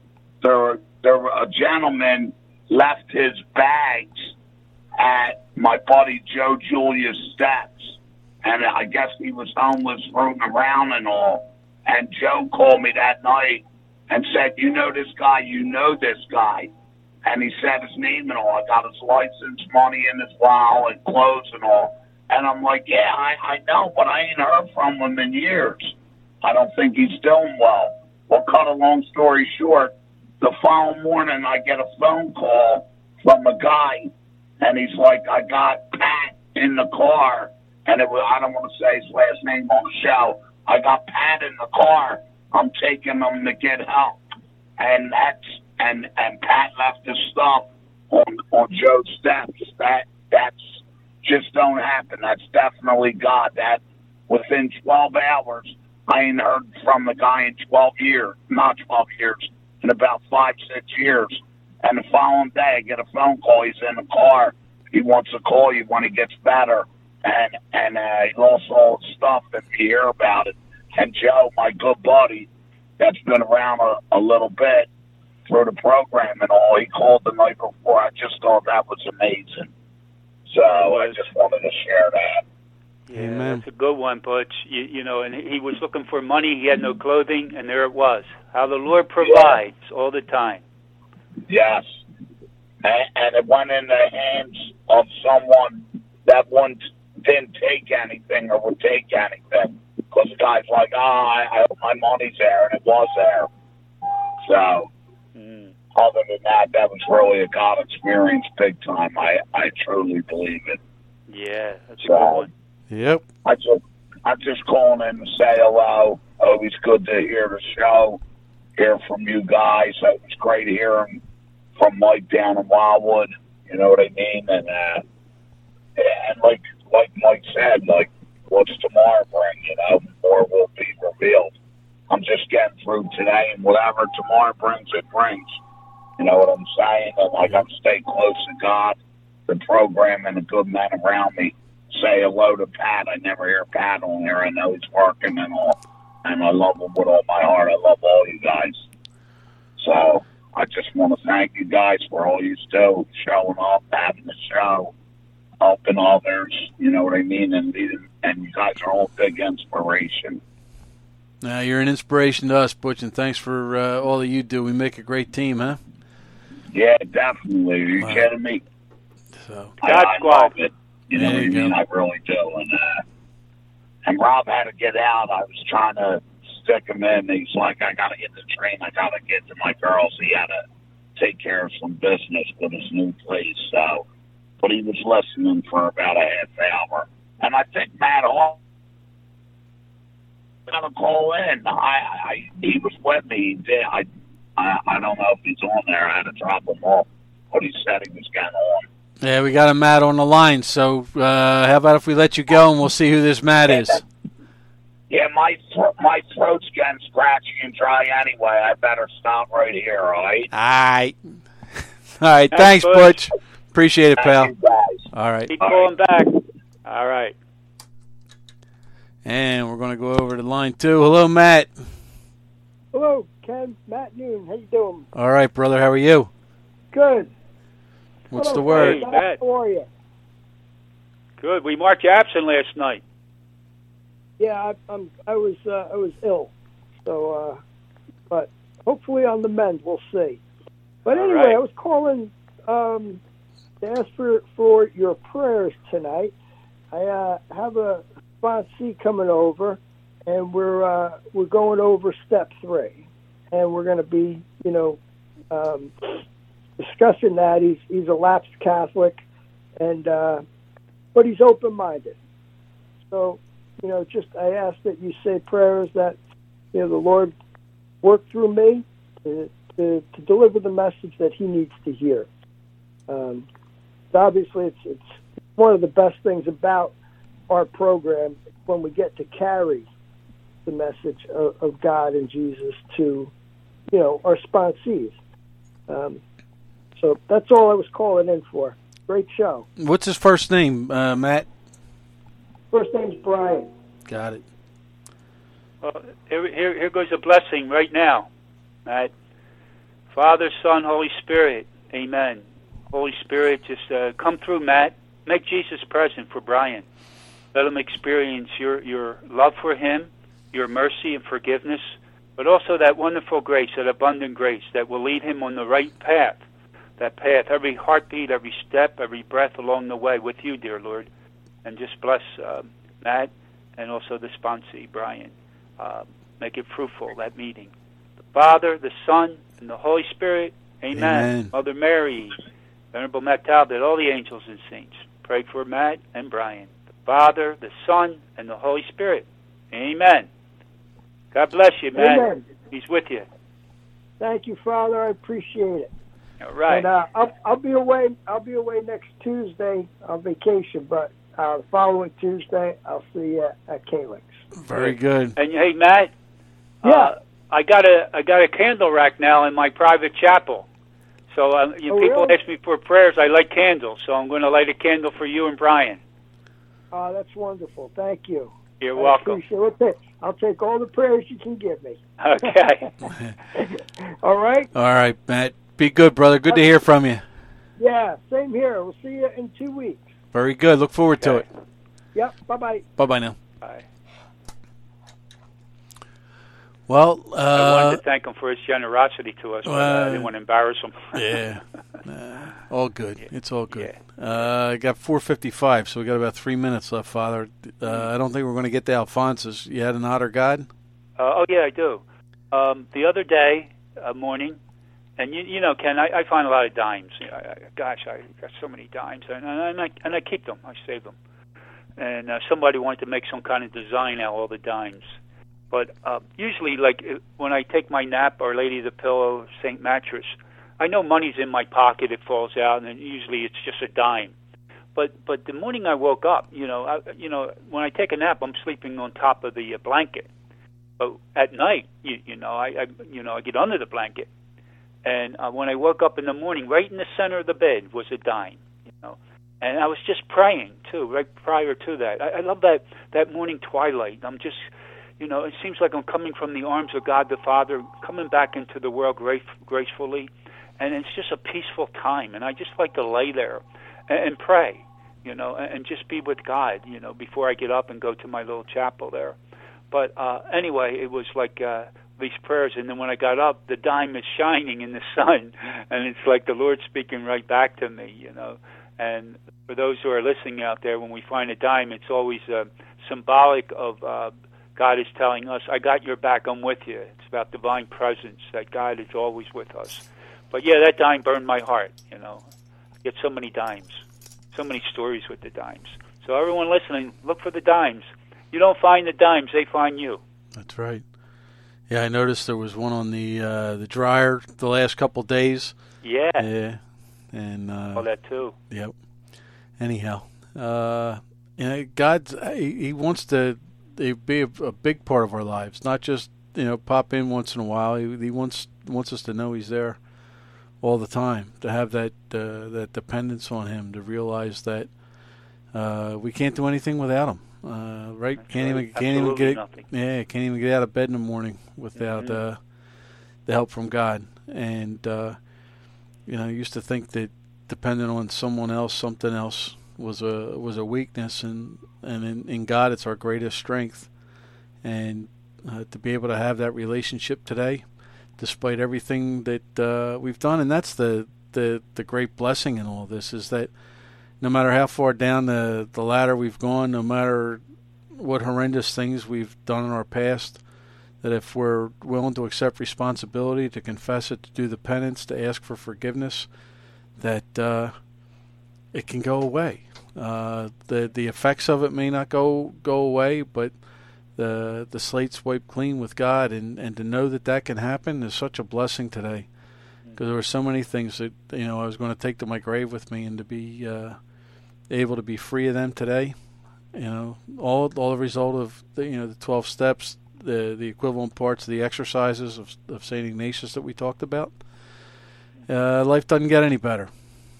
A gentleman left his bags at my buddy Joe Julia's steps, and I guess he was homeless, rooting around and all. And Joe called me that night and said, "You know this guy? You know this guy?" And he said his name and all. I got his license, money in his wallet, and clothes and all. And I'm like, yeah, I know, but I ain't heard from him in years. I don't think he's doing well. Well, cut a long story short, the following morning I get a phone call from a guy, and he's like, I got Pat in the car, and it was, I don't want to say his last name on the show. I got Pat in the car. I'm taking him to get help. And and Pat left his stuff on Joe's steps. That's just don't happen. That's definitely God. That within 12 hours, I ain't heard from the guy in 12 years, not 12 years, in about 5-6 years. And the following day, I get a phone call. He's in the car. He wants to call you when he gets better. And he lost all his stuff, and you hear about it. And Joe, my good buddy, that's been around a little bit through the program and all, he called the night before. I just thought that was amazing. So I just wanted to share that. Yeah, Amen. That's a good one, Butch. You know, and he was looking for money. He had no clothing, and there it was. How the Lord provides all the time. Yes. And it went in the hands of someone that wouldn't didn't take anything or would take anything. Because the guy's like, I hope my money's there, and it was there. So, other than that, that was really a God experience big time. I truly believe it. Yeah, that's a good one. Yep. I'm just calling in to say hello. Always good to hear the show, hear from you guys. It was great hearing from Mike down in Wildwood. You know what I mean? And like Mike said, like, what's tomorrow bring? You know, more will be revealed. I'm just getting through today, and whatever tomorrow brings, it brings. You know what I'm saying? And like, I'm staying close to God, the program, and the good men around me. Say hello to Pat. I never hear Pat on here. I know he's working and all, and I love him with all my heart. I love all you guys. So I just want to thank you guys for all you do, showing up, having the show, helping others. You know what I mean? And you guys are all big inspiration. Now you're an inspiration to us, Butch, and thanks for all that you do. We make a great team, huh? Yeah, definitely. Are you kidding me? So I love it. You know there what I you mean? go. I really do. And Rob had to get out. I was trying to stick him in. He's like, I got to get the train. I got to get to my girls. He had to take care of some business with his new place. So, but he was listening for about a half hour. And I think Matt Hall got to call in. He was with me. He did. I don't know if he's on there. I had to drop him off. But he said he was getting on. yeah, we got a Matt on the line. So how about if we let you go and we'll see who this Matt is? Yeah, my throat's getting scratchy and dry anyway. I better stop right here, all right? All right. Thanks, Butch. Appreciate it, pal. Thank you guys. All right. Keep calling back. All right. And we're going to go over to line 2. Hello, Matt. Hello, Ken. Matt Noon. How you doing? All right, brother. How are you? Good. What's Hello, the word? Hey, Matt. How are you? Good. We marked you absent last night. Yeah, I was ill, so but hopefully on the mend. We'll see. But All anyway, right. I was calling to ask for your prayers tonight. I have a sponsee coming over, and we're going over step 3, and we're going to be discussing that. He's a lapsed Catholic, and but he's open-minded. So, just I ask that you say prayers that, the Lord work through me to deliver the message that he needs to hear. Obviously, it's one of the best things about our program when we get to carry the message of God and Jesus to, our sponsees. So that's all I was calling in for. Great show. What's his first name, Matt? First name's Brian. Got it. Well, here goes a blessing right now, Matt. Father, Son, Holy Spirit. Amen. Holy Spirit, just come through, Matt. Make Jesus present for Brian. Let him experience your love for him, your mercy and forgiveness, but also that wonderful grace, that abundant grace that will lead him on the right path. That path, every heartbeat, every step, every breath along the way with you, dear Lord. And just bless Matt and also the sponsee, Brian. Make it fruitful, that meeting. The Father, the Son, and the Holy Spirit. Amen. Amen. Mother Mary, Venerable Matt Talbot, all the angels and saints. Pray for Matt and Brian. The Father, the Son, and the Holy Spirit. Amen. God bless you, Matt. Amen. He's with you. Thank you, Father. I appreciate it. All right. And I'll be away. I'll be away next Tuesday on vacation, but the following Tuesday I'll see you at Calyx. Very good. And hey, Matt. Yeah. I got a candle rack now in my private chapel. So people really? ask me for prayers. I light candles, so I'm going to light a candle for you and Brian. That's wonderful. Thank you. You're I welcome. appreciate it. I'll take all the prayers you can give me. Okay. All right? All right, Matt. Be good, brother. Good to hear from you. Yeah, same here. We'll see you in 2 weeks. Very good. Look forward to it. Yep, bye-bye. Bye-bye now. Bye. Well, I wanted to thank him for his generosity to us, but I didn't want to embarrass him. Yeah. All good. Yeah. It's all good. Yeah. I got 4:55, so we got about 3 minutes left, Father. I don't think we're going to get to Alphonsus. You had an otter God? Oh, yeah, I do. The other day, morning, and you know, Ken, I find a lot of dimes. I got so many dimes, and I keep them. I save them. And somebody wanted to make some kind of design out of all the dimes. But usually, like when I take my nap, Our Lady of the Pillow, St. Mattress, I know money's in my pocket. It falls out, and usually it's just a dime. But the morning I woke up, when I take a nap, I'm sleeping on top of the blanket. But at night, I get under the blanket, and when I woke up in the morning, right in the center of the bed was a dime. And I was just praying too, right prior to that. I love that morning twilight. I'm just, it seems like I'm coming from the arms of God the Father, coming back into the world gracefully, and it's just a peaceful time. And I just like to lay there and pray, and just be with God, before I get up and go to my little chapel there. But anyway, it was like these prayers, and then when I got up, the dime is shining in the sun, and it's like the Lord speaking right back to me, And for those who are listening out there, when we find a dime, it's always symbolic of God is telling us, I got your back, I'm with you. It's about divine presence, that God is always with us. But yeah, that dime burned my heart, I get so many dimes, so many stories with the dimes. So everyone listening, look for the dimes. You don't find the dimes, they find you. That's right. Yeah, I noticed there was one on the dryer the last couple days. Yeah. Yeah. And that too. Yep. Anyhow, God, He wants to be a big part of our lives, not just pop in once in a while. He wants us to know He's there all the time, to have that dependence on Him, to realize that we can't do anything without Him. Right? Can't even get out of bed in the morning without the help from God. And I used to think that depending on someone else, something else was a weakness, and in God it's our greatest strength. And to be able to have that relationship today, despite everything that we've done, and that's the great blessing in all this, is that no matter how far down the ladder we've gone, no matter what horrendous things we've done in our past, that if we're willing to accept responsibility, to confess it, to do the penance, to ask for forgiveness, that it can go away. The effects of it may not go away, but the slate's wiped clean with God, and to know that can happen is such a blessing today. Because there were so many things that I was going to take to my grave with me, and to be able to be free of them today, all the result of the 12 steps, the equivalent parts of the exercises of St. Ignatius that we talked about. Life doesn't get any better,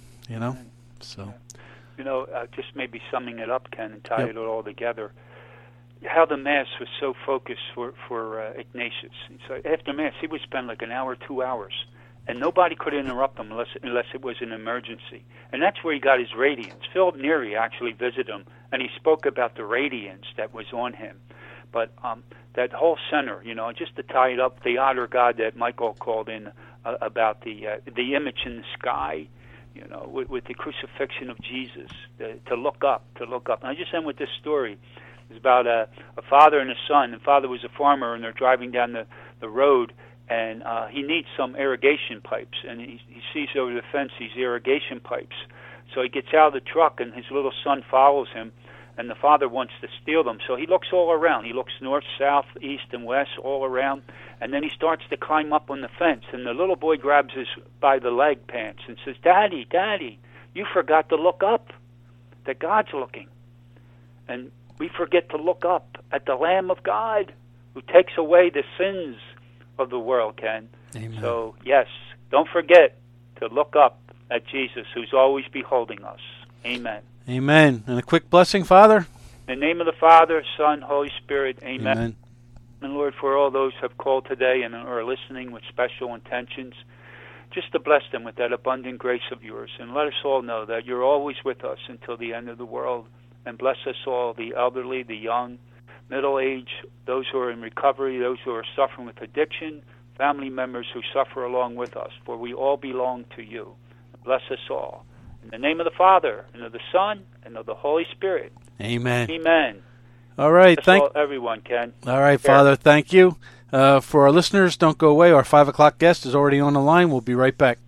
So, just maybe summing it up, Ken, and tie it all together. How the Mass was so focused for Ignatius. So after Mass, he would spend like an hour, 2 hours, and nobody could interrupt him unless it was an emergency. And that's where he got his radiance. Philip Neri actually visited him, and he spoke about the radiance that was on him. But that whole center, just to tie it up, the otter God that Michael called in about the image in the sky, with the crucifixion of Jesus, to look up. And I just end with this story. It's about a father and a son. The father was a farmer, and they're driving down the road, and he needs some irrigation pipes, and he sees over the fence these irrigation pipes. So he gets out of the truck, and his little son follows him, and the father wants to steal them. So he looks all around. He looks north, south, east, and west, all around, and then he starts to climb up on the fence, and the little boy grabs his by the leg pants and says, Daddy, you forgot to look up, that God's looking. And we forget to look up at the Lamb of God who takes away the sins of the world, Ken. Amen. So, yes, don't forget to look up at Jesus, who's always beholding us. Amen. Amen. And a quick blessing, Father? In the name of the Father, Son, Holy Spirit, amen. Amen. And Lord, for all those who have called today and are listening with special intentions, just to bless them with that abundant grace of yours. And let us all know that you're always with us until the end of the world. And bless us all, the elderly, the young, middle age, those who are in recovery, those who are suffering with addiction, family members who suffer along with us, for we all belong to you. bless us all. In the name of the Father, and of the Son, and of the Holy Spirit. Amen. Amen. All right. Thank everyone, Ken. All right, Father. Thank you. For our listeners, don't go away. Our 5 o'clock guest is already on the line. We'll be right back.